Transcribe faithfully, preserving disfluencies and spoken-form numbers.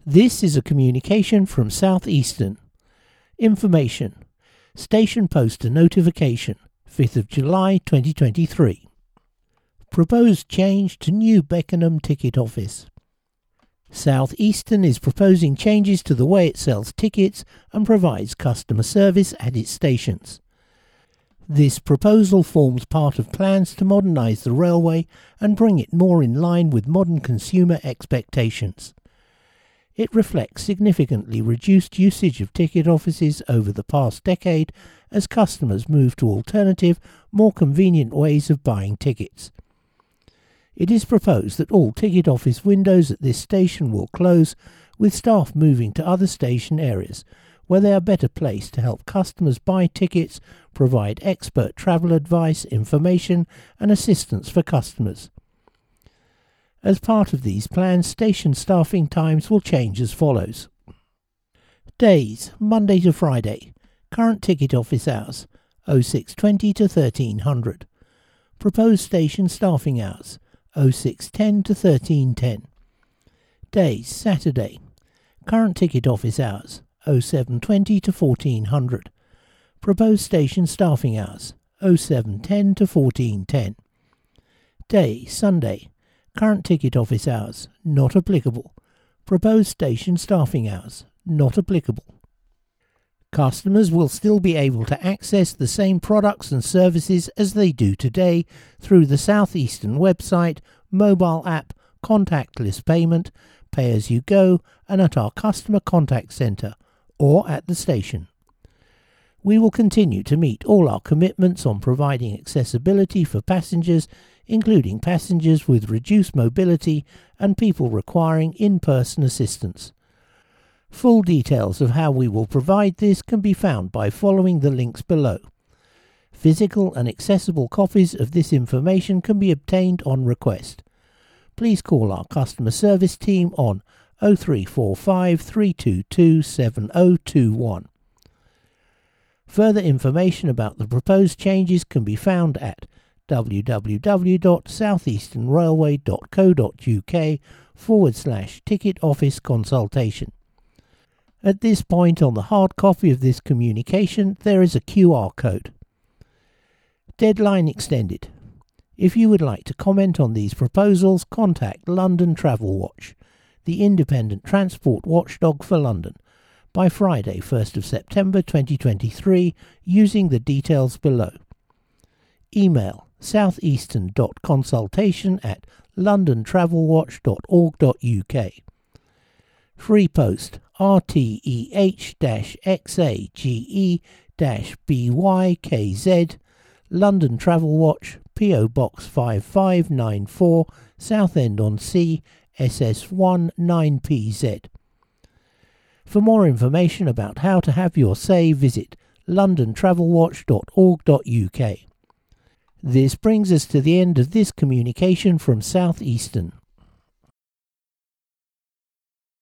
This is a communication from South Eastern. Information. Station poster notification, fifth of July twenty twenty-three. Proposed change to new Beckenham ticket office. South Eastern is proposing changes to the way it sells tickets and provides customer service at its stations. This proposal forms part of plans to modernise the railway and bring it more in line with modern consumer expectations. It reflects significantly reduced usage of ticket offices over the past decade as customers move to alternative, more convenient ways of buying tickets. It is proposed that all ticket office windows at this station will close, with staff moving to other station areas, where they are better placed to help customers buy tickets, provide expert travel advice, information and assistance for customers. As part of these plans, station staffing times will change as follows. Days, Monday to Friday. Current ticket office hours, oh six twenty to thirteen hundred. Proposed station staffing hours, oh six ten to thirteen ten. Days, Saturday. Current ticket office hours, oh seven twenty to fourteen hundred. Proposed station staffing hours, oh seven ten to fourteen ten. Day, Sunday. Current ticket office hours, not applicable. Proposed station staffing hours, not applicable. Customers will still be able to access the same products and services as they do today through the South Eastern website, mobile app, contactless payment, pay-as-you-go, and at our customer contact centre, or at the station. We will continue to meet all our commitments on providing accessibility for passengers, including passengers with reduced mobility and people requiring in-person assistance. Full details of how we will provide this can be found by following the links below. Physical and accessible copies of this information can be obtained on request. Please call our customer service team on oh three four five, three two two, seven oh two one. Further information about the proposed changes can be found at w w w dot southeasternrailway.co.uk forward slash ticket office consultation. At this point on the hard copy of this communication there is a Q R code. Deadline extended. If you would like to comment on these proposals, contact London Travel Watch, the independent transport watchdog for London, by Friday first of September twenty twenty-three using the details below. Email southeastern.consultation at londontravelwatch.org.uk. Free post R T E H X A G E B Y K Z London Travel Watch, P O Box five five nine four, Southend-on-Sea, S S one nine P Z. For more information about how to have your say, visit london travel watch dot org dot U K. This brings us to the end of this communication from South Eastern.